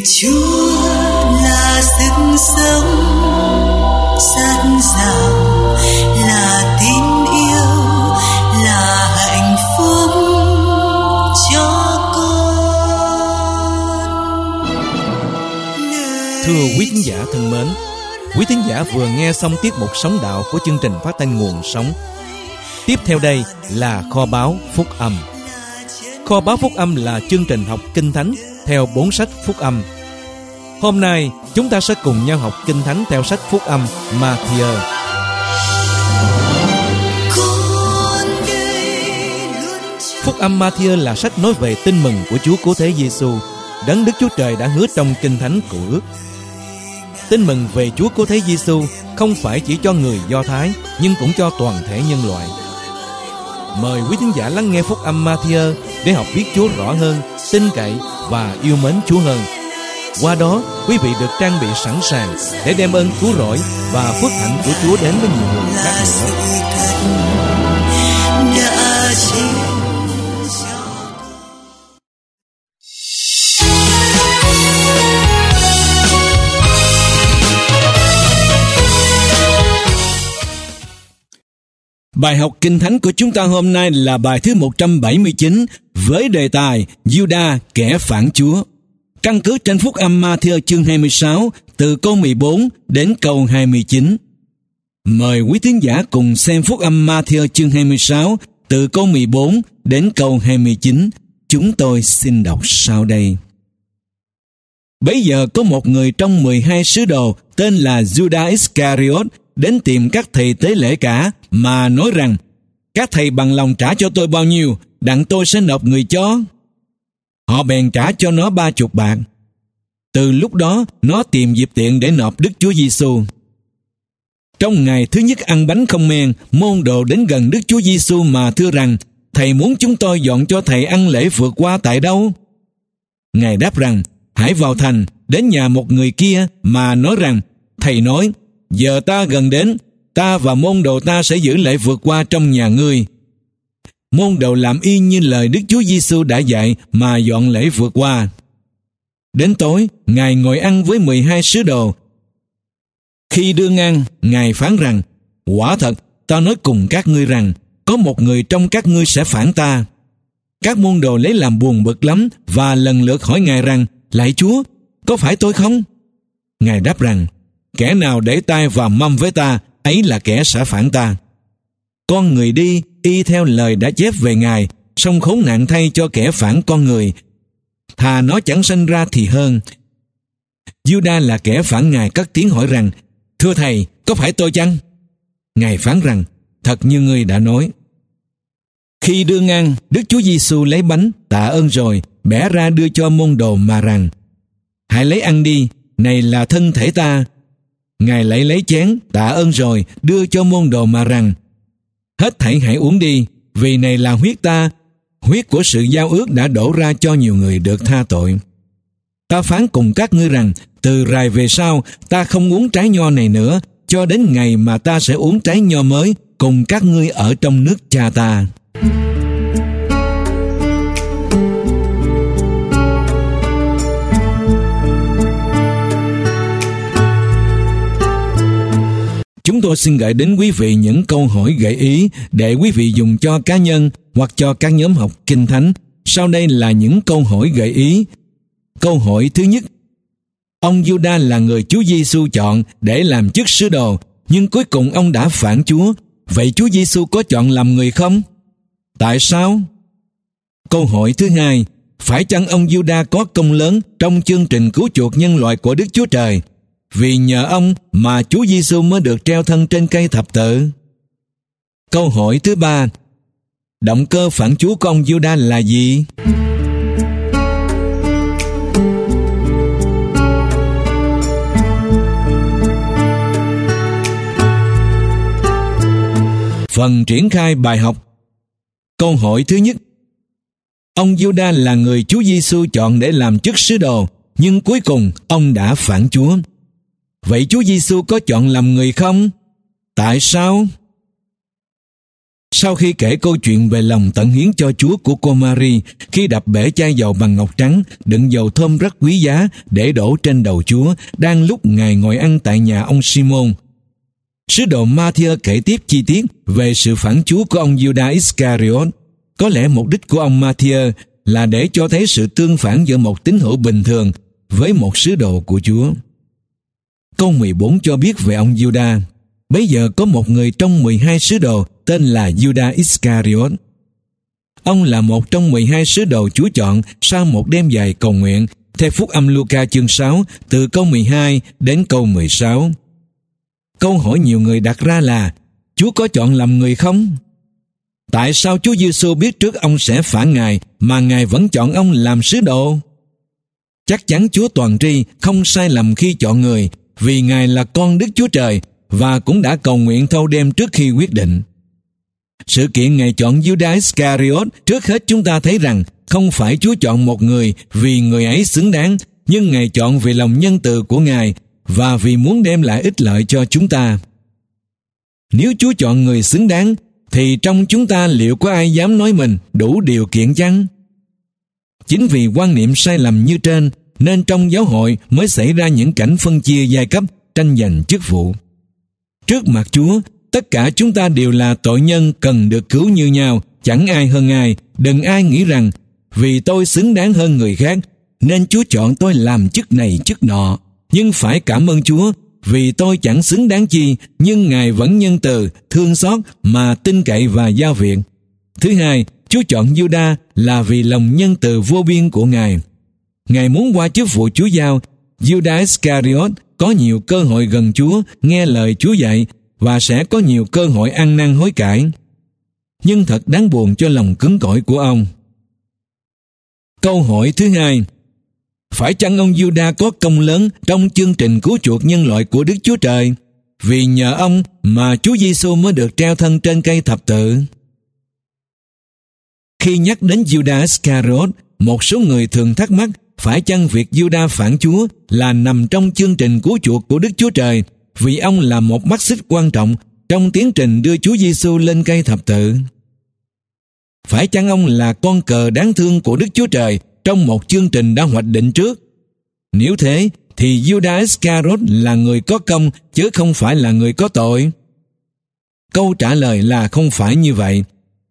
Chúa là sức sống, sát giàu là tín yêu, là hạnh phúc cho con. Thưa quý thính giả thân mến, quý thính giả vừa nghe xong tiết mục Sống Đạo của chương trình phát thanh Nguồn Sống. Tiếp theo đây là Kho báu Phúc Âm. Kho báu Phúc Âm là chương trình học Kinh Thánh theo 4 sách Phúc Âm. Hôm nay chúng ta sẽ cùng nhau học Kinh Thánh theo sách Phúc Âm Ma-thi-ơ. Phúc Âm Ma-thi-ơ là sách nói về tin mừng của Chúa Cứu Thế Giêsu, đấng Đức Chúa Trời đã hứa trong Kinh Thánh Cựu Ước. Tin mừng về Chúa Cứu Thế Giêsu không phải chỉ cho người Do Thái, nhưng cũng cho toàn thể nhân loại. Mời quý thính giả lắng nghe Phúc Âm Ma-thi-ơ để học biết Chúa rõ hơn, tin cậy và yêu mến Chúa hơn. Qua đó, quý vị được trang bị sẵn sàng để đem ơn cứu rỗi và phước hạnh của Chúa đến với nhiều người khác nữa. Bài học Kinh Thánh của chúng ta hôm nay là bài thứ 179 với đề tài Giu-đa kẻ phản Chúa. Căn cứ trên Phúc Âm Ma-thi-ơ chương 26 từ câu 14 đến câu 29. Mời quý thính giả cùng xem Phúc Âm Ma-thi-ơ chương 26 từ câu 14 đến câu 29. Chúng tôi xin đọc sau đây. Bấy giờ có một người trong 12 sứ đồ tên là Giu-đa Iscariot đến tìm các thầy tế lễ cả mà nói rằng: các thầy bằng lòng trả cho tôi bao nhiêu, đặng tôi sẽ nộp người cho. Họ bèn trả cho nó 30 bạc. Từ lúc đó nó tìm dịp tiện để nộp Đức Chúa Giêsu. Trong ngày thứ nhất ăn bánh không men, môn đồ đến gần Đức Chúa Giêsu mà thưa rằng: thầy muốn chúng tôi dọn cho thầy ăn lễ vượt qua tại đâu? Ngài đáp rằng: hãy vào thành, đến nhà một người kia mà nói rằng: thầy nói, giờ ta gần đến, ta và môn đồ ta sẽ giữ lễ vượt qua trong nhà ngươi. Môn đồ làm y như lời Đức Chúa Giêsu đã dạy mà dọn lễ vượt qua. Đến tối, Ngài ngồi ăn với 12 sứ đồ. Khi đương ăn, Ngài phán rằng: quả thật, ta nói cùng các ngươi rằng, có một người trong các ngươi sẽ phản ta. Các môn đồ lấy làm buồn bực lắm và lần lượt hỏi Ngài rằng: lạy Chúa, có phải tôi không? Ngài đáp rằng: kẻ nào để tay vào mâm với ta, ấy là kẻ sẽ phản ta. Con người đi y theo lời đã chép về Ngài, song khốn nạn thay cho kẻ phản con người. Thà nó chẳng sanh ra thì hơn. Giu-đa là kẻ phản Ngài cất tiếng hỏi rằng: thưa thầy, có phải tôi chăng? Ngài phán rằng: thật như ngươi đã nói. Khi đương ăn, Đức Chúa Giêsu lấy bánh, tạ ơn rồi, bẻ ra đưa cho môn đồ mà rằng: hãy lấy ăn đi, này là thân thể ta. Ngài lại lấy chén, tạ ơn rồi, đưa cho môn đồ mà rằng: hết thảy hãy uống đi, vì này là huyết ta, huyết của sự giao ước đã đổ ra cho nhiều người được tha tội. Ta phán cùng các ngươi rằng, từ rày về sau, ta không uống trái nho này nữa, cho đến ngày mà ta sẽ uống trái nho mới cùng các ngươi ở trong nước Cha ta. Chúng tôi xin gửi đến quý vị những câu hỏi gợi ý để quý vị dùng cho cá nhân hoặc cho các nhóm học Kinh Thánh. Sau đây là những câu hỏi gợi ý. Câu hỏi thứ nhất: ông Giu-đa là người Chúa Giêsu chọn để làm chức sứ đồ, nhưng cuối cùng ông đã phản Chúa. Vậy Chúa Giêsu có chọn làm người không? Tại sao? Câu hỏi thứ hai: phải chăng ông Giu-đa có công lớn trong chương trình cứu chuộc nhân loại của Đức Chúa Trời? Vì nhờ ông mà Chúa Giêsu mới được treo thân trên cây thập tự. Câu hỏi thứ ba: động cơ phản Chúa của ông Giu-đa là gì? Phần triển khai bài học. Câu hỏi thứ nhất: ông Giu-đa là người Chúa Giêsu chọn để làm chức sứ đồ, nhưng cuối cùng ông đã phản Chúa. Vậy Chúa Giêsu có chọn làm người không? Tại sao? Sau khi kể câu chuyện về lòng tận hiến cho Chúa của cô Mary khi đập bể chai dầu bằng ngọc trắng đựng dầu thơm rất quý giá để đổ trên đầu Chúa đang lúc Ngài ngồi ăn tại nhà ông Simon, sứ đồ Ma-thi-ơ kể tiếp chi tiết về sự phản chúa của ông Judas Iscariot. Có lẽ mục đích của ông Ma-thi-ơ là để cho thấy sự tương phản giữa một tín hữu bình thường với một sứ đồ của Chúa. Câu 14 cho biết về ông Judas. Bấy giờ có một người trong 12 sứ đồ tên là Judas Iscariot. Ông là một trong 12 sứ đồ Chúa chọn sau một đêm dài cầu nguyện, theo Phúc Âm Luca chương 6, từ câu 12 đến câu 16. Câu hỏi nhiều người đặt ra là: Chúa có chọn lầm người không? Tại sao Chúa Giêsu biết trước ông sẽ phản Ngài mà Ngài vẫn chọn ông làm sứ đồ? Chắc chắn Chúa toàn tri không sai lầm khi chọn người, vì Ngài là con Đức Chúa Trời và cũng đã cầu nguyện thâu đêm trước khi quyết định. Sự kiện Ngài chọn Judas Iscariot, trước hết chúng ta thấy rằng không phải Chúa chọn một người vì người ấy xứng đáng, nhưng Ngài chọn vì lòng nhân từ của Ngài và vì muốn đem lại ích lợi cho chúng ta. Nếu Chúa chọn người xứng đáng, thì trong chúng ta liệu có ai dám nói mình đủ điều kiện chăng? Chính vì quan niệm sai lầm như trên, nên trong giáo hội mới xảy ra những cảnh phân chia giai cấp, tranh giành chức vụ. Trước mặt Chúa, tất cả chúng ta đều là tội nhân cần được cứu như nhau, chẳng ai hơn ai. Đừng ai nghĩ rằng vì tôi xứng đáng hơn người khác nên Chúa chọn tôi làm chức này chức nọ. Nhưng phải cảm ơn Chúa, vì tôi chẳng xứng đáng chi, nhưng Ngài vẫn nhân từ, thương xót mà tin cậy và giao viện. Thứ hai, Chúa chọn Judas là vì lòng nhân từ vô biên của Ngài. Ngài muốn qua chức vụ Chúa giao, Judas Iscariot có nhiều cơ hội gần Chúa, nghe lời Chúa dạy và sẽ có nhiều cơ hội ăn năn hối cải. Nhưng thật đáng buồn cho lòng cứng cỏi của ông. Câu hỏi thứ hai: phải chăng ông Judas có công lớn trong chương trình cứu chuộc nhân loại của Đức Chúa Trời? Vì nhờ ông mà Chúa Giêsu mới được treo thân trên cây thập tự. Khi nhắc đến Judas Iscariot, một số người thường thắc mắc phải chăng việc Judas phản Chúa là nằm trong chương trình cứu chuộc của Đức Chúa Trời, vì ông là một mắt xích quan trọng trong tiến trình đưa Chúa Giêsu lên cây thập tự. Phải chăng ông là con cờ đáng thương của Đức Chúa Trời trong một chương trình đã hoạch định trước? Nếu thế, thì Judas Iscariot là người có công chứ không phải là người có tội. Câu trả lời là không phải như vậy.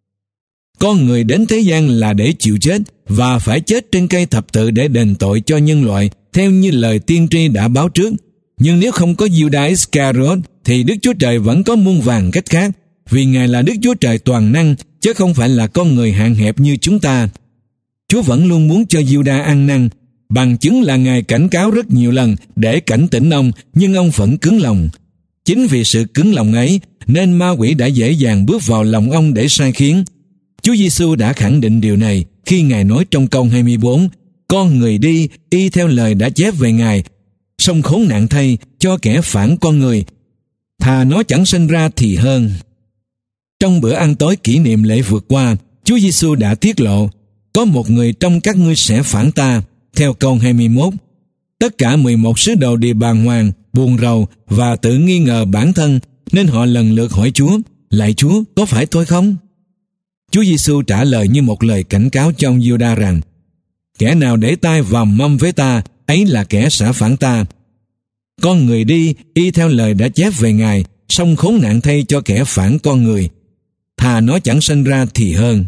Con người đến thế gian là để chịu chết và phải chết trên cây thập tự để đền tội cho nhân loại, theo như lời tiên tri đã báo trước. Nhưng nếu không có Judas Iscariot thì Đức Chúa Trời vẫn có muôn vàn cách khác, vì Ngài là Đức Chúa Trời toàn năng chứ không phải là con người hạn hẹp như chúng ta. Chúa vẫn luôn muốn cho Judas ăn năn. Bằng chứng là Ngài cảnh cáo rất nhiều lần để cảnh tỉnh ông, nhưng ông vẫn cứng lòng. Chính vì sự cứng lòng ấy nên ma quỷ đã dễ dàng bước vào lòng ông để sai khiến. Chúa Giêsu đã khẳng định điều này khi Ngài nói trong câu 24: con người đi y theo lời đã chép về Ngài, song khốn nạn thay cho kẻ phản con người, thà nó chẳng sinh ra thì hơn. Trong bữa ăn tối kỷ niệm lễ vượt qua, Chúa Giêsu đã tiết lộ: có một người trong các ngươi sẽ phản ta, theo câu 21. Tất cả 11 sứ đồ đều bàng hoàng, buồn rầu và tự nghi ngờ bản thân, nên họ lần lượt hỏi Chúa: lạy Chúa, có phải tôi không? Chúa Giêsu trả lời như một lời cảnh cáo cho ông Judas rằng: kẻ nào để tay vào mâm với ta, ấy là kẻ sẽ phản ta. Con người đi y theo lời đã chép về Ngài, song khốn nạn thay cho kẻ phản con người, thà nó chẳng sinh ra thì hơn.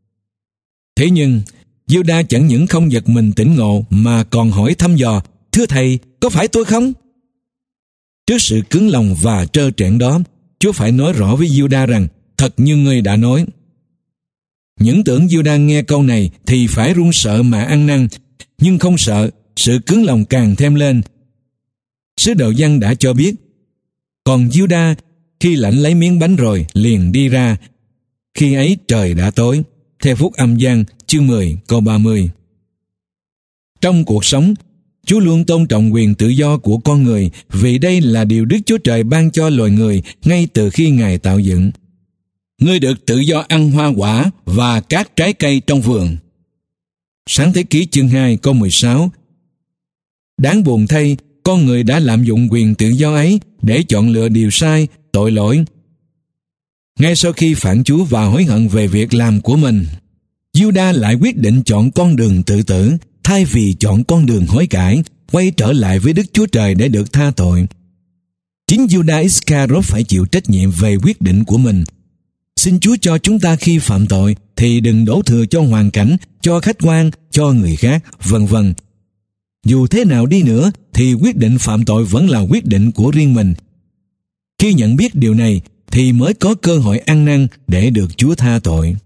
Thế nhưng Judas chẳng những không giật mình tỉnh ngộ mà còn hỏi thăm dò: thưa thầy, có phải tôi không? Trước sự cứng lòng và trơ trẽn đó, Chúa phải nói rõ với Judas rằng: thật như ngươi đã nói. Những tưởng Judas nghe câu này thì phải run sợ mà ăn năn, nhưng không sợ, sự cứng lòng càng thêm lên. Sứ đồ Giăng đã cho biết: còn Judas khi lãnh lấy miếng bánh rồi liền đi ra, khi ấy trời đã tối, theo Phúc Âm Giăng chương 10 câu 30. Trong cuộc sống, Chúa luôn tôn trọng quyền tự do của con người, vì đây là điều Đức Chúa Trời ban cho loài người ngay từ khi Ngài tạo dựng. Ngươi được tự do ăn hoa quả và các trái cây trong vườn. Sáng thế ký chương 2 câu 16. Đáng buồn thay, con người đã lạm dụng quyền tự do ấy để chọn lựa điều sai, tội lỗi. Ngay sau khi phản Chúa và hối hận về việc làm của mình, Giu-đa lại quyết định chọn con đường tự tử thay vì chọn con đường hối cải, quay trở lại với Đức Chúa Trời để được tha tội. Chính Giu-đa Iscariot phải chịu trách nhiệm về quyết định của mình. Xin Chúa cho chúng ta khi phạm tội thì đừng đổ thừa cho hoàn cảnh, cho khách quan, cho người khác, vân vân. Dù thế nào đi nữa thì quyết định phạm tội vẫn là quyết định của riêng mình. Khi nhận biết điều này thì mới có cơ hội ăn năn để được Chúa tha tội.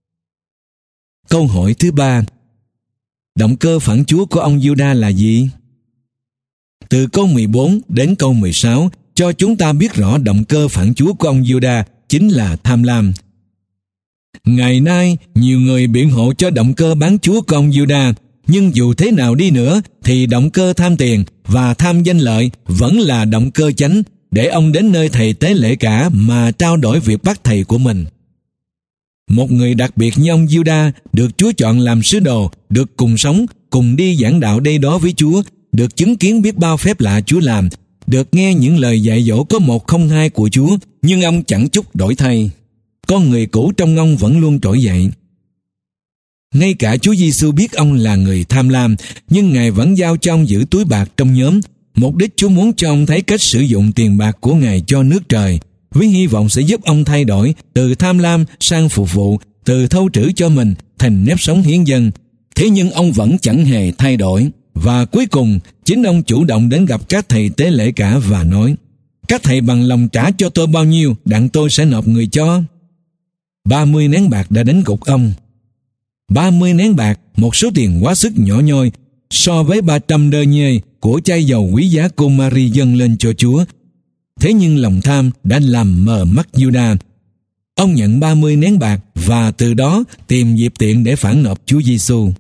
Câu hỏi thứ 3. Động cơ phản Chúa của ông Giu-đa là gì? Từ câu 14 đến câu 16 cho chúng ta biết rõ động cơ phản Chúa của ông Giu-đa chính là tham lam. Ngày nay, nhiều người biện hộ cho động cơ bán Chúa của ông Giu-đa, nhưng dù thế nào đi nữa thì động cơ tham tiền và tham danh lợi vẫn là động cơ chánh để ông đến nơi thầy tế lễ cả mà trao đổi việc bắt thầy của mình. Một người đặc biệt như ông Giu-đa được Chúa chọn làm sứ đồ, được cùng sống, cùng đi giảng đạo đây đó với Chúa, được chứng kiến biết bao phép lạ Chúa làm, được nghe những lời dạy dỗ có một không hai của Chúa, nhưng ông chẳng chút đổi thay. Con người cũ trong ông vẫn luôn trỗi dậy. Ngay cả Chúa Giêsu biết ông là người tham lam, nhưng Ngài vẫn giao cho ông giữ túi bạc trong nhóm. Mục đích Chúa muốn cho ông thấy cách sử dụng tiền bạc của Ngài cho nước trời, với hy vọng sẽ giúp ông thay đổi từ tham lam sang phục vụ, từ thâu trữ cho mình thành nếp sống hiến dâng. Thế nhưng ông vẫn chẳng hề thay đổi. Và cuối cùng, chính ông chủ động đến gặp các thầy tế lễ cả và nói: các thầy bằng lòng trả cho tôi bao nhiêu, đặng tôi sẽ nộp người cho. 30 nén bạc đã đánh gục ông. 30 nén bạc, một số tiền quá sức nhỏ nhoi, so với 300 đơ nhê của chai dầu quý giá cô Mary dâng lên cho Chúa. Thế nhưng lòng tham đã làm mờ mắt Giu-đa. Ông nhận 30 nén bạc và từ đó tìm dịp tiện để phản nộp Chúa Giêsu.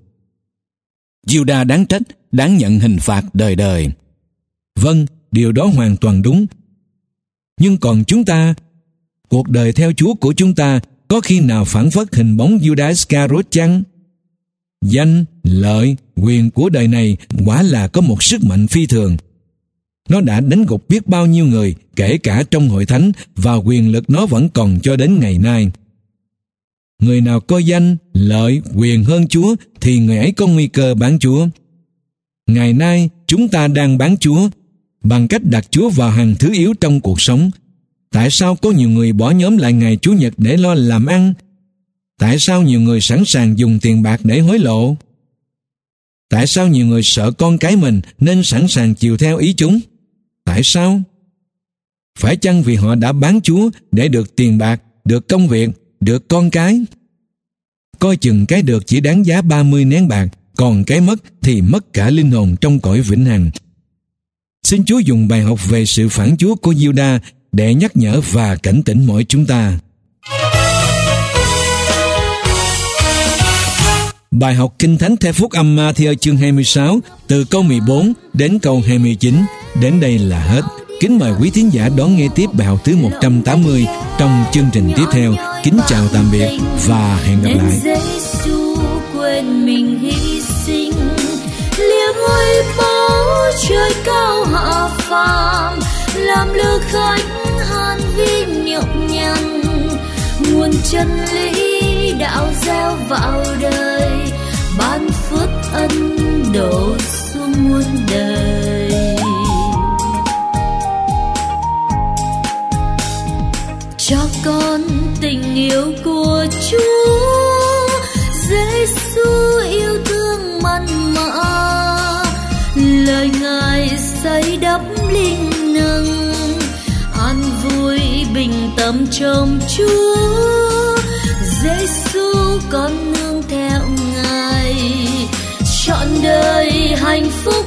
Giu-đa đáng trách, đáng nhận hình phạt đời đời. Vâng, điều đó hoàn toàn đúng. Nhưng còn chúng ta, cuộc đời theo Chúa của chúng ta có khi nào phản phất hình bóng Giu-đa Iscariot chăng? Danh, lợi, quyền của đời này quả là có một sức mạnh phi thường. Nó đã đánh gục biết bao nhiêu người, kể cả trong hội thánh, và quyền lực nó vẫn còn cho đến ngày nay. Người nào có danh, lợi, quyền hơn Chúa thì người ấy có nguy cơ bán Chúa. Ngày nay, chúng ta đang bán Chúa bằng cách đặt Chúa vào hàng thứ yếu trong cuộc sống. Tại sao có nhiều người bỏ nhóm lại ngày Chủ nhật để lo làm ăn? Tại sao nhiều người sẵn sàng dùng tiền bạc để hối lộ? Tại sao nhiều người sợ con cái mình nên sẵn sàng chiều theo ý chúng? Tại sao? Phải chăng vì họ đã bán Chúa để được tiền bạc, được công việc, được con cái? Coi chừng cái được chỉ đáng giá 30 nén bạc, còn cái mất thì mất cả linh hồn trong cõi vĩnh hằng. Xin Chúa dùng bài học về sự phản Chúa của Giu-đa để nhắc nhở và cảnh tỉnh mỗi chúng ta. Bài học Kinh Thánh theo Phúc âm Ma-thi-ơ chương 26 từ câu 14 đến câu 29 đến đây là hết. Kính mời quý thính giả đón nghe tiếp bài học thứ 180 trong chương trình tiếp theo. Kính chào tạm biệt và hẹn gặp lại. Giê-xu quên mình hy sinh, liếc ngôi máu trời cao hạ phàm, làm lữ khách han vi nhọc nhằn, nguồn chân lý đạo gieo vào đời, ban phước ân đổ xuống muôn đời. Cho con tình yêu của Chúa, Giê-xu yêu thương mặn mà, lời Ngài xây đắp linh năng, an vui bình tâm trong Chúa. Giê-xu con nương theo Ngài, trọn đời hạnh phúc